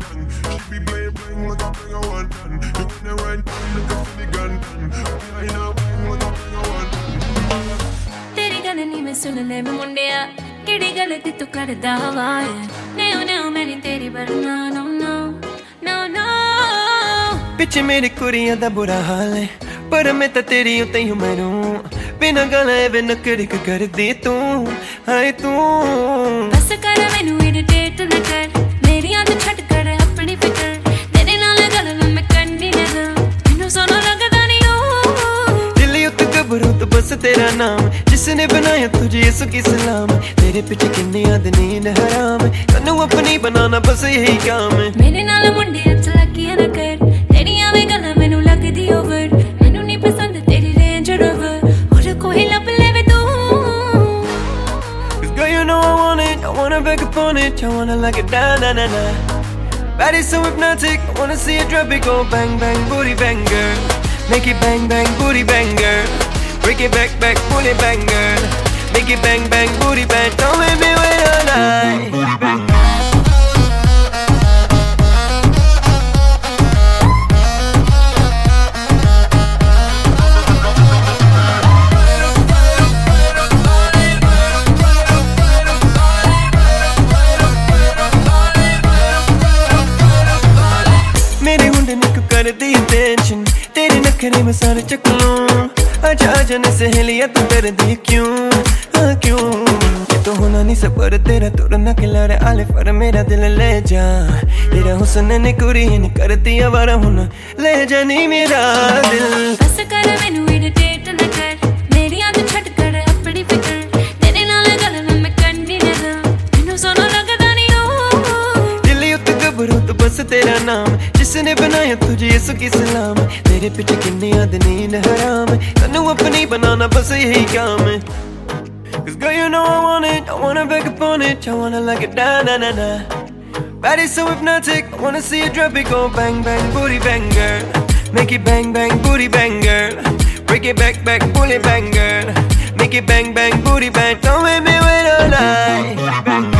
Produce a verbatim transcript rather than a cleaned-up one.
done. She be bling bling like a bling of one done. You bring the right time like a Finnegan done. I know bling like a bling of one done. तेरी गल नहीं मैं सुन ले मैं मुंडिया केड़ी गलती तू करदा वा नहीं नहीं मैंने तेरी बरना नो नो नो नो पिछे मेरी कुड़ियां दा बुरा हाल है पर मैं तो तेरी उते ही मरूं बिना गले वे नकरी कर दी तू हाय तू बस कर मैनू इरिटेट न कर मेरी याद छट कर अपनी फिकर तेरे नाल गल मैं करनी नजर मैनू सोना लगदा नहीं ओ दिल उते कब्रों तो बस तेरा नाम जिसने बनाया तुझे यीशु की सलाम तेरे पीछे किन्ने याद नींद हराम तन्नू अपनी बनाना बस यही काम है मेरे नाल मुंडे चलाकियां न कर तेरी आवे गल मैनू लगदी ओवर मैनू नहीं पसंद तेरी रेंज रोवर और कोई लब लेवे तू Girl, you know I want it, I wanna beg upon it, I wanna like it, da na na na. Body so hypnotic, I wanna see it drop it, go bang bang, booty bang girl. Make it bang bang, booty bang girl. Break it back back, pull it bang girl. Make it bang bang, booty bang, don't make me wait all night. Booty bang. कर दी tension तेरे नखरे में सारे चक लूं आजा आजा न सहेलिया तू डर दी क्यों हाँ क्यों ये तो होना नहीं सबर तेरा तुरना खिलारे आले पर मेरा दिल ले जा तेरा हुस्न ने कुरी ने कर दिया वारा होना ले जा नहीं मेरा दिल बस कर मैनू इरिटेट न कर मेरी याद छट कर अपनी फिकर तेरे नाल गल मैं करनी नजर मैनू सोना लगदा नहीं ओ दिल उते कब्रों तो बस तेरा नाम जिसने बनाया तुझे यीशु की सलाम तेरे पीछे किन्ने याद नींद हराम तन्नू अपनी बनाना बस यही काम है Cause girl you know I want it, I wanna beg upon it, I wanna like it, da na na na. Body so hypnotic, I wanna see it drop it, go bang bang, booty bang girl. Make it bang bang, booty bang girl. Break it back back, pull it bang girl. Make it bang bang, booty bang, don't make me wait all night.